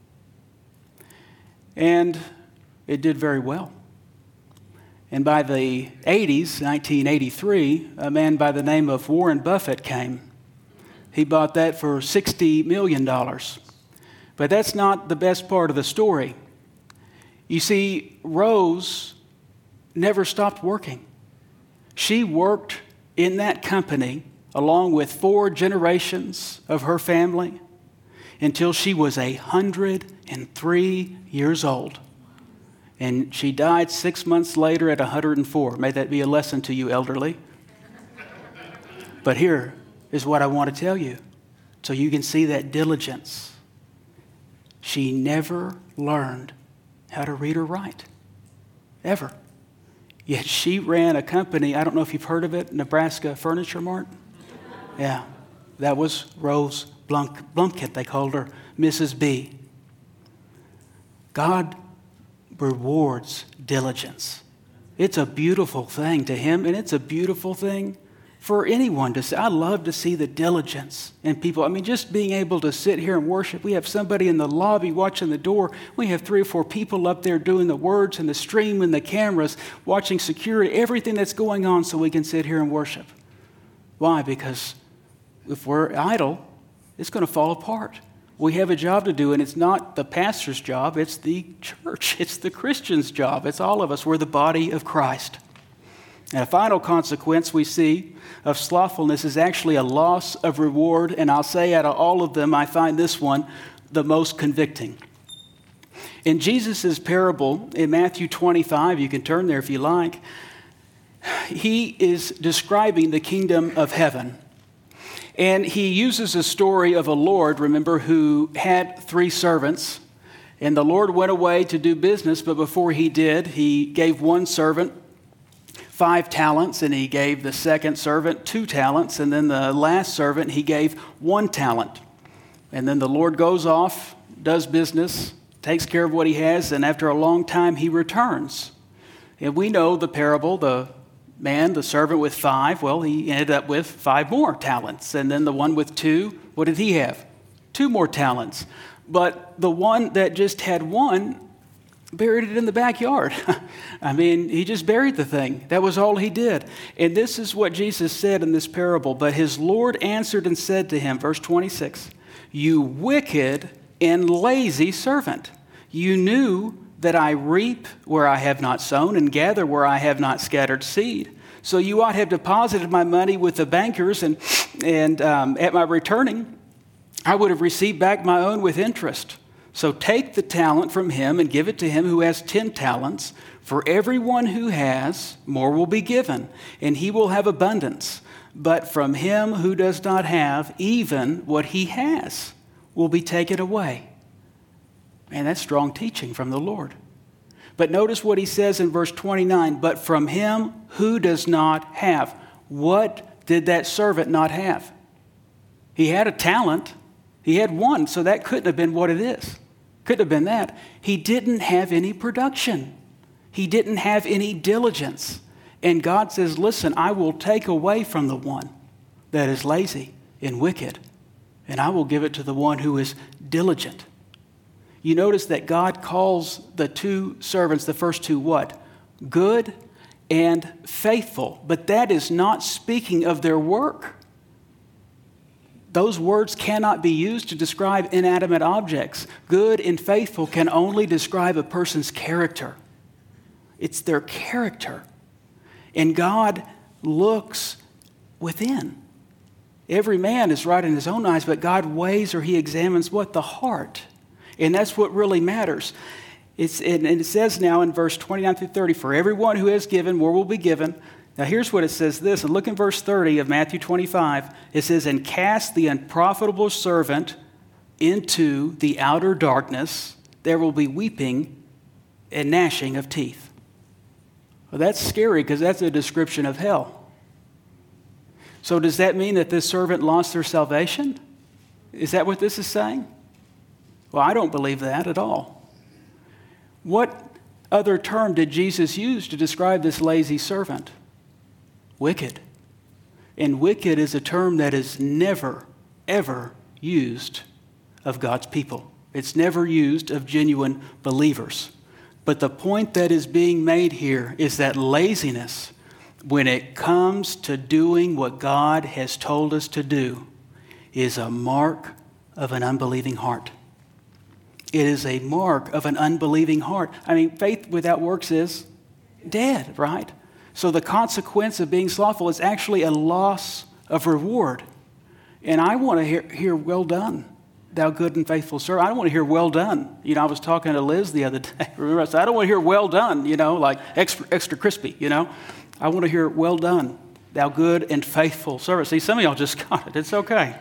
Speaker 1: And it did very well. And by the 80s, 1983, a man by the name of Warren Buffett came. He bought that for $60 million. But that's not the best part of the story. You see, Rose never stopped working. She worked in that company along with 4 generations of her family until she was 103 years old. And she died 6 months later at 104. May that be a lesson to you elderly. But here is what I want to tell you, so you can see that diligence. She never learned how to read or write, ever. Yet she ran a company, I don't know if you've heard of it, Nebraska Furniture Mart. Yeah, that was Rose Blumkin. They called her Mrs. B. God rewards diligence. It's a beautiful thing to him, and it's a beautiful thing for anyone to see. I love to see the diligence in people. I mean, just being able to sit here and worship. We have somebody in the lobby watching the door. We have 3 or 4 people up there doing the words and the stream and the cameras, watching security, everything that's going on so we can sit here and worship. Why? Because if we're idle, it's going to fall apart. We have a job to do, and it's not the pastor's job. It's the church. It's the Christian's job. It's all of us. We're the body of Christ. And a final consequence we see of slothfulness is actually a loss of reward. And I'll say out of all of them, I find this one the most convicting. In Jesus' parable in Matthew 25, you can turn there if you like, he is describing the kingdom of heaven. And he uses a story of a Lord, remember, who had 3 servants. And the Lord went away to do business, but before he did, he gave one servant 5 talents, and he gave the second servant 2 talents, and then the last servant, he gave 1 talent. And then the Lord goes off, does business, takes care of what he has, and after a long time, he returns. And we know the parable, the servant with 5, well, he ended up with 5 more talents. And then the one with 2, what did he have? 2 more talents. But the one that just had 1, buried it in the backyard. I mean, he just buried the thing. That was all he did. And this is what Jesus said in this parable. But his Lord answered and said to him, verse 26, "You wicked and lazy servant, you knew that I reap where I have not sown and gather where I have not scattered seed. So you ought to have deposited my money with the bankers, and at my returning, I would have received back my own with interest. So take the talent from him and give it to him who has 10 talents. For everyone who has, more will be given, and he will have abundance. But from him who does not have, even what he has will be taken away." Man, that's strong teaching from the Lord. But notice what he says in verse 29, "But from him who does not have." What did that servant not have? He had a talent. He had one, so that couldn't have been what it is. Couldn't have been that. He didn't have any production. He didn't have any diligence. And God says, listen, I will take away from the one that is lazy and wicked, and I will give it to the one who is diligent. You notice that God calls the two servants, the first two, what? Good and faithful. But that is not speaking of their work. Those words cannot be used to describe inanimate objects. Good and faithful can only describe a person's character. It's their character. And God looks within. Every man is right in his own eyes, but God weighs, or he examines what? The heart. And that's what really matters. And it says now in verse 29 through 30, "For everyone who has given, more will be given." Now here's what it says this, and look in verse 30 of Matthew 25. It says, "And cast the unprofitable servant into the outer darkness. There will be weeping and gnashing of teeth." Well, that's scary because that's a description of hell. So does that mean that this servant lost their salvation? Is that what this is saying? Well, I don't believe that at all. What other term did Jesus use to describe this lazy servant? Wicked. And wicked is a term that is never, ever used of God's people. It's never used of genuine believers. But the point that is being made here is that laziness, when it comes to doing what God has told us to do, is a mark of an unbelieving heart. It is a mark of an unbelieving heart. I mean, faith without works is dead, right? So the consequence of being slothful is actually a loss of reward. And I want to hear "well done, thou good and faithful servant." I don't want to hear "well done." You know, I was talking to Liz the other day. Remember, I said, I don't want to hear "well done," you know, like extra crispy, you know. I want to hear "well done, thou good and faithful servant." See, some of y'all just got it. It's okay.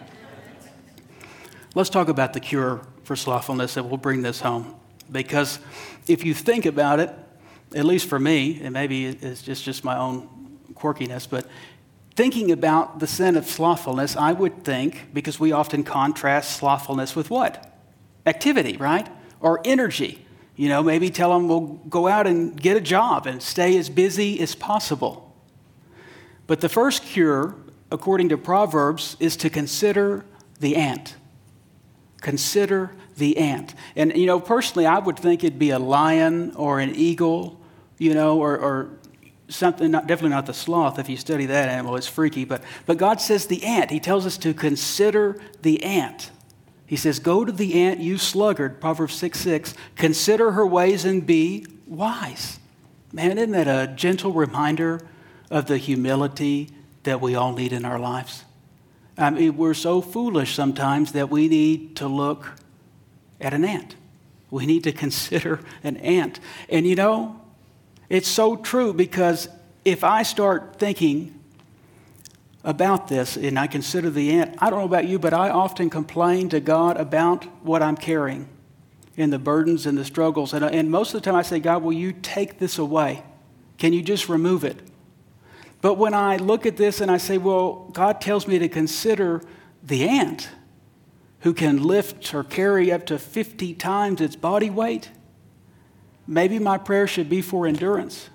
Speaker 1: Let's talk about the cure for slothfulness, and we'll bring this home. Because if you think about it, at least for me, and maybe it's just my own quirkiness, but thinking about the sin of slothfulness, I would think, because we often contrast slothfulness with what? Activity, right? Or energy. You know, maybe tell them we'll go out and get a job and stay as busy as possible. But the first cure, according to Proverbs, is to consider the ant. Consider the ant. And, you know, personally, I would think it'd be a lion or an eagle, you know, or something, definitely not the sloth. If you study that animal, it's freaky. But God says the ant. He tells us to consider the ant. He says, "Go to the ant, you sluggard," Proverbs 6:6. "Consider her ways and be wise." Man, isn't that a gentle reminder of the humility that we all need in our lives? I mean, we're so foolish sometimes that we need to look at an ant. We need to consider an ant. And you know, it's so true, because if I start thinking about this and I consider the ant, I don't know about you, but I often complain to God about what I'm carrying and the burdens and the struggles. And most of the time I say, "God, will you take this away? Can you just remove it?" But when I look at this and I say, well, God tells me to consider the ant who can lift or carry up to 50 times its body weight, maybe my prayer should be for endurance.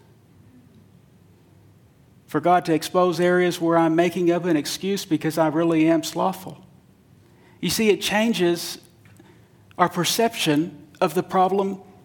Speaker 1: For God to expose areas where I'm making up an excuse because I really am slothful. You see, it changes our perception of the problem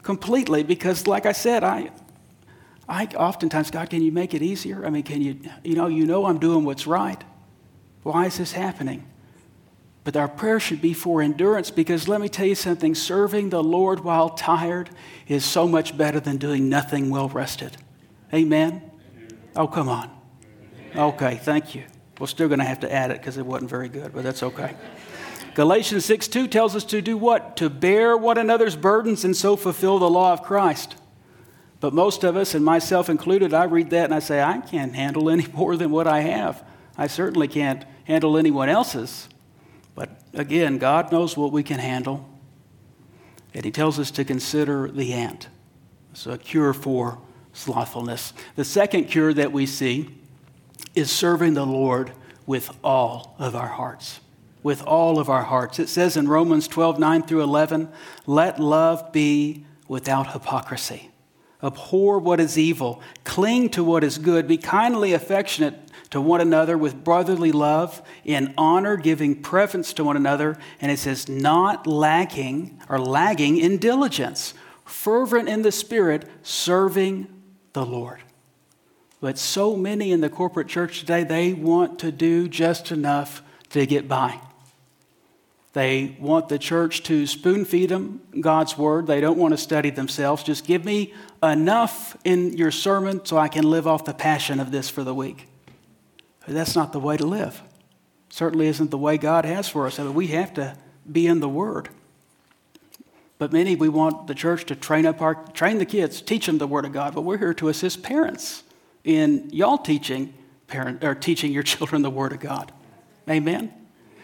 Speaker 1: completely because, like I said, I oftentimes, God, can you make it easier? I mean, can you know I'm doing what's right. Why is this happening? But our prayer should be for endurance because let me tell you something, serving the Lord while tired is so much better than doing nothing well rested. Amen? Oh, come on. Okay, thank you. We're still going to have to add it because it wasn't very good, but that's okay. Galatians 6:2 tells us to do what? To bear one another's burdens and so fulfill the law of Christ. But most of us, and myself included, I read that and I say, I can't handle any more than what I have. I certainly can't handle anyone else's. But again, God knows what we can handle. And he tells us to consider the ant. It's a cure for slothfulness. The second cure that we see is serving the Lord with all of our hearts. With all of our hearts. It says in Romans 12:9-11, let love be without hypocrisy. Abhor what is evil. Cling to what is good. Be kindly affectionate to one another with brotherly love, in honor, giving preference to one another. And it says, not lagging in diligence, fervent in the Spirit, serving the Lord. But so many in the corporate church today, they want to do just enough to get by. They want the church to spoon feed them God's word. They don't want to study themselves. Just give me enough in your sermon so I can live off the passion of this for the week. But that's not the way to live. Certainly isn't the way God has for us. I mean, we have to be in the word. But many, we want the church to train the kids, teach them the word of God. But we're here to assist parents in y'all teaching your children the word of God. Amen?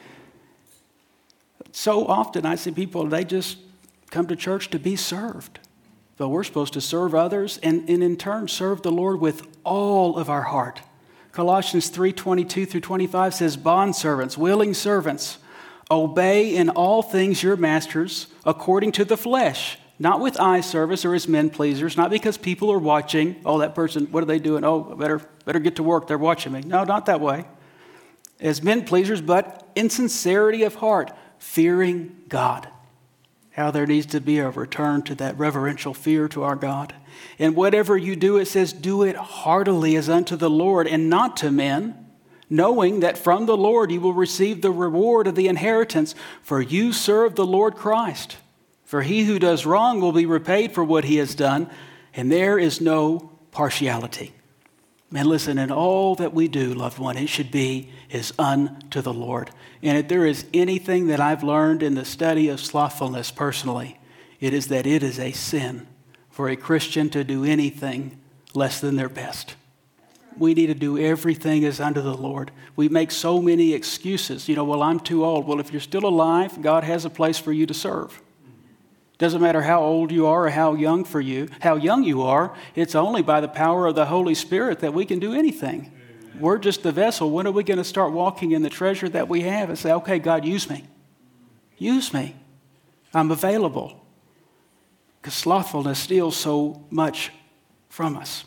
Speaker 1: So often I see people, they just come to church to be served. But we're supposed to serve others and in turn serve the Lord with all of our heart. Colossians 3:22-25 says, bondservants, willing servants, obey in all things your masters according to the flesh, not with eye service or as men pleasers, not because people are watching. Oh, that person, what are they doing? Oh, better get to work. They're watching me. No, not that way. As men pleasers, but in sincerity of heart, fearing God. How there needs to be a return to that reverential fear to our God. And whatever you do, it says, do it heartily as unto the Lord and not to men, knowing that from the Lord you will receive the reward of the inheritance, for you serve the Lord Christ. For he who does wrong will be repaid for what he has done, and there is no partiality. Man, listen, in all that we do, loved one, it should be is unto the Lord. And if there is anything that I've learned in the study of slothfulness personally, it is that it is a sin for a Christian to do anything less than their best. We need to do everything as unto the Lord. We make so many excuses. Well, I'm too old. Well, if you're still alive, God has a place for you to serve. Doesn't matter how old you are or how young you are. It's only by the power of the Holy Spirit that we can do anything. Amen. We're just the vessel. When are we going to start walking in the treasure that we have and say, okay, God, use me. Use me. I'm available. Because slothfulness steals so much from us.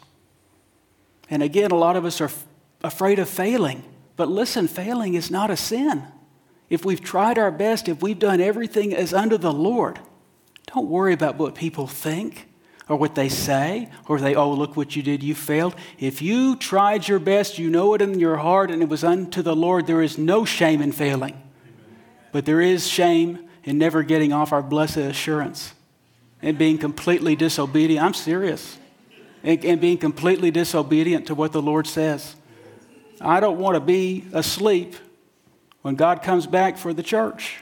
Speaker 1: And again, a lot of us are afraid of failing. But listen, failing is not a sin. If we've tried our best, if we've done everything as unto the Lord, don't worry about what people think or what they say or look what you did, you failed. If you tried your best, you know it in your heart and it was unto the Lord, there is no shame in failing. Amen. But there is shame in never getting off our blessed assurance and being completely disobedient. I'm serious. And being completely disobedient to what the Lord says. I don't want to be asleep when God comes back for the church.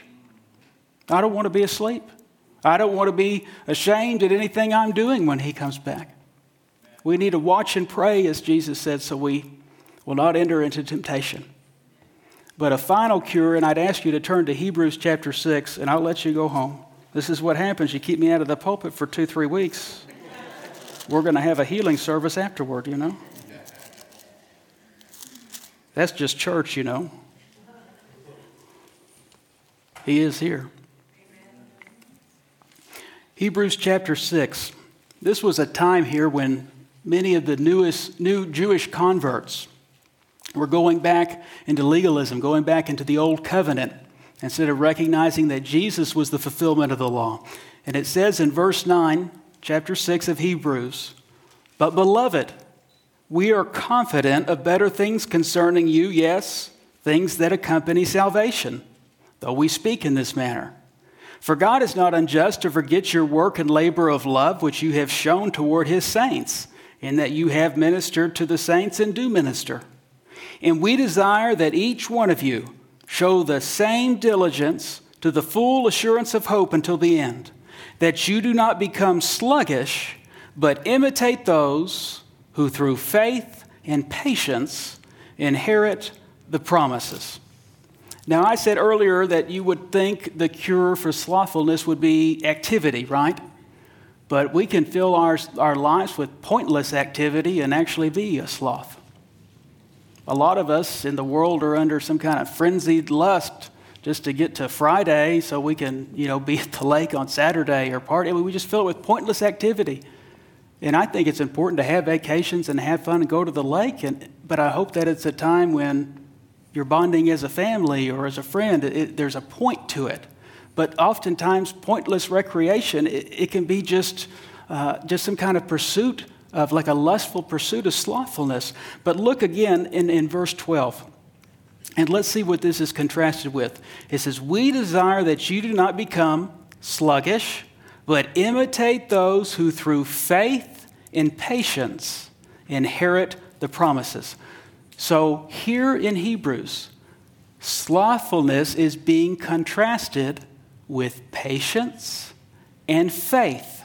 Speaker 1: I don't want to be asleep. I don't want to be ashamed at anything I'm doing when he comes back. We need to watch and pray, as Jesus said, so we will not enter into temptation. But a final cure, and I'd ask you to turn to Hebrews chapter 6, and I'll let you go home. This is what happens. You keep me out of the pulpit for 2-3 weeks. We're going to have a healing service afterward, That's just church, He is here. Hebrews chapter 6. This was a time here when many of the new Jewish converts were going back into legalism, going back into the old covenant, instead of recognizing that Jesus was the fulfillment of the law. And it says in verse 9, chapter 6 of Hebrews. But beloved, we are confident of better things concerning you, yes, things that accompany salvation, though we speak in this manner. For God is not unjust to forget your work and labor of love, which you have shown toward his saints, in that you have ministered to the saints and do minister. And we desire that each one of you show the same diligence to the full assurance of hope until the end, that you do not become sluggish, but imitate those who through faith and patience inherit the promises. Now, I said earlier that you would think the cure for slothfulness would be activity, right? But we can fill our lives with pointless activity and actually be a sloth. A lot of us in the world are under some kind of frenzied lust just to get to Friday so we can, be at the lake on Saturday or party. We just fill it with pointless activity. And I think it's important to have vacations and have fun and go to the lake, but I hope that it's a time when you're bonding as a family or as a friend. There's a point to it. But oftentimes, pointless recreation, it can be just some kind of pursuit of like a lustful pursuit of slothfulness. But look again in verse 12. And let's see what this is contrasted with. It says, we desire that you do not become sluggish, but imitate those who through faith and patience inherit the promises. So here in Hebrews, slothfulness is being contrasted with patience and faith.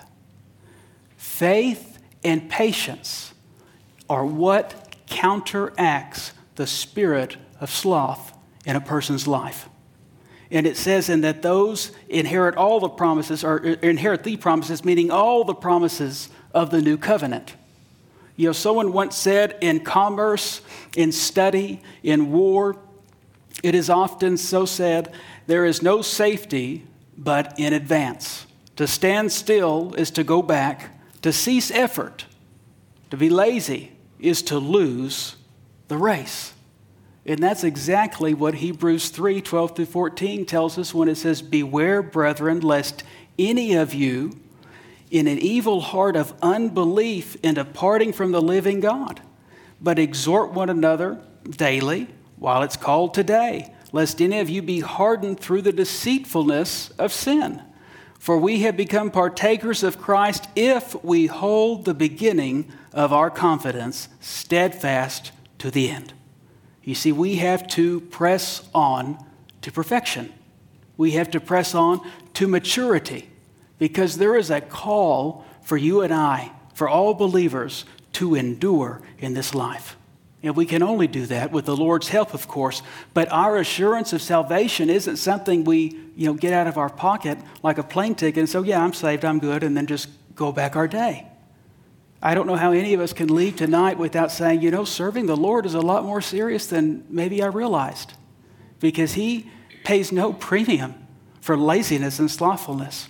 Speaker 1: Faith and patience are what counteracts the spirit of sloth in a person's life. And it says in that those inherit all the promises, or inherit the promises, meaning all the promises of the new covenant. Someone once said, in commerce, in study, in war, it is often so said, there is no safety but in advance. To stand still is to go back. To cease effort, to be lazy, is to lose the race. And that's exactly what Hebrews 3:12-14 tells us when it says, beware, brethren, lest any of you in an evil heart of unbelief in departing from the living God, but exhort one another daily while it's called today, lest any of you be hardened through the deceitfulness of sin. For we have become partakers of Christ if we hold the beginning of our confidence steadfast to the end. You see, we have to press on to perfection. We have to press on to maturity, because there is a call for you and I, for all believers, to endure in this life. And we can only do that with the Lord's help, of course. But our assurance of salvation isn't something we, get out of our pocket like a plane ticket and say, yeah, I'm saved, I'm good, and then just go back our day. I don't know how any of us can leave tonight without saying, serving the Lord is a lot more serious than maybe I realized, because he pays no premium for laziness and slothfulness.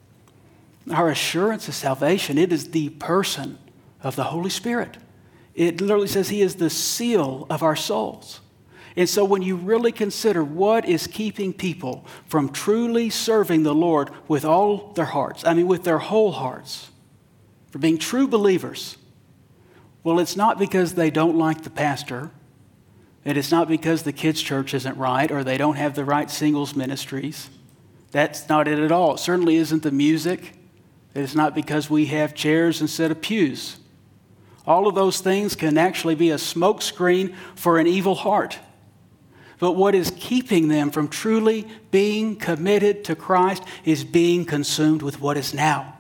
Speaker 1: Our assurance of salvation, it is the person of the Holy Spirit. It literally says he is the seal of our souls. And so when you really consider what is keeping people from truly serving the Lord with all their hearts, with their whole hearts, for being true believers, well, it's not because they don't like the pastor, and it's not because the kids' church isn't right, or they don't have the right singles ministries. That's not it at all. It certainly isn't the music. It's not because we have chairs instead of pews. All of those things can actually be a smokescreen for an evil heart. But what is keeping them from truly being committed to Christ is being consumed with what is now.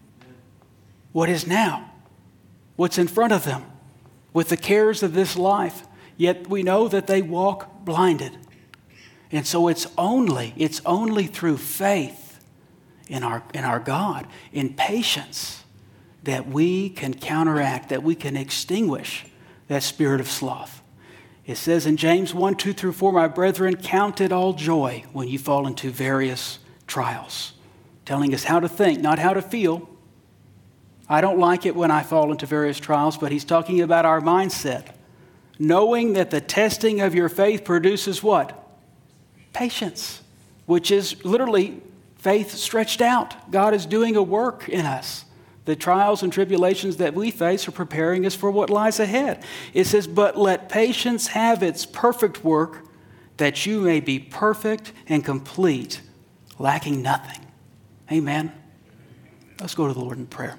Speaker 1: What is now? What's in front of them? With the cares of this life. Yet we know that they walk blinded. And so it's only through faith in our God, in patience, that we can counteract, that we can extinguish that spirit of sloth. It says in James 1:2-4, my brethren, count it all joy when you fall into various trials. Telling us how to think, not how to feel. I don't like it when I fall into various trials, but he's talking about our mindset. Knowing that the testing of your faith produces what? Patience, which is literally faith stretched out. God is doing a work in us The trials and tribulations that we face are preparing us for what lies ahead. It says, but let patience have its perfect work, that you may be perfect and complete, lacking nothing. Amen. Let's go to the Lord in prayer.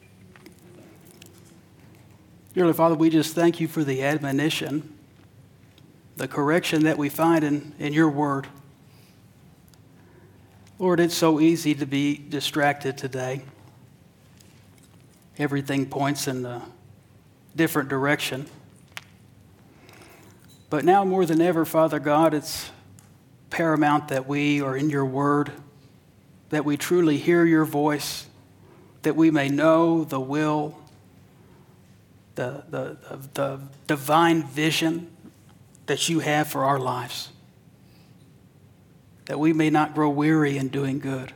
Speaker 1: Dearly Father, we just thank you for the admonition, the correction that we find in your word. Lord, it's so easy to be distracted today. Everything points in a different direction. But now more than ever, Father God, it's paramount that we are in your word, that we truly hear your voice, that we may know the will, the divine vision that you have for our lives, that we may not grow weary in doing good.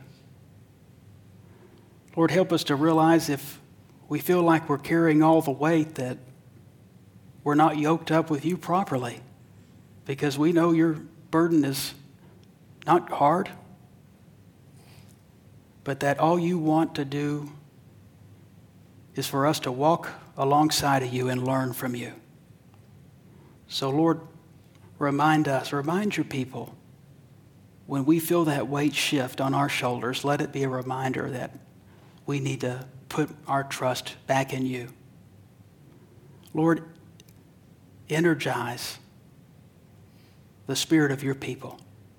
Speaker 1: Lord, help us to realize if we feel like we're carrying all the weight, that we're not yoked up with you properly, because we know your burden is not hard, but that all you want to do is for us to walk alongside of you and learn from you. So, Lord, remind your people, when we feel that weight shift on our shoulders, let it be a reminder that we need to put our trust back in you. Lord, energize the spirit of your people.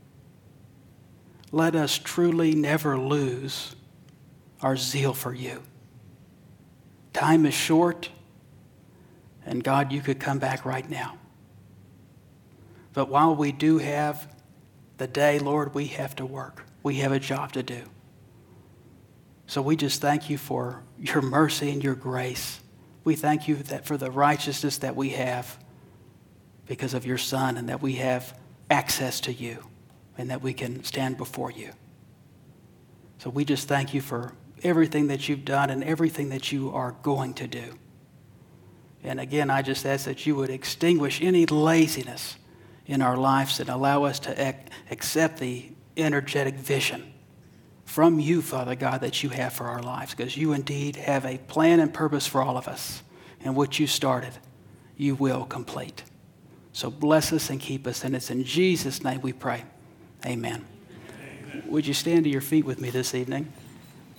Speaker 1: Let us truly never lose our zeal for you. Time is short, and God, you could come back right now. But while we do have the day, Lord, we have to work. We have a job to do. So we just thank you for your mercy and your grace. We thank you that for the righteousness that we have because of your Son, and that we have access to you and that we can stand before you. So we just thank you for everything that you've done and everything that you are going to do. And again, I just ask that you would extinguish any laziness in our lives and allow us to accept the energetic vision from you, Father God, that you have for our lives, because you indeed have a plan and purpose for all of us, and what you started, you will complete. So bless us and keep us, and it's in Jesus' name we pray. Amen. Would you stand to your feet with me this evening?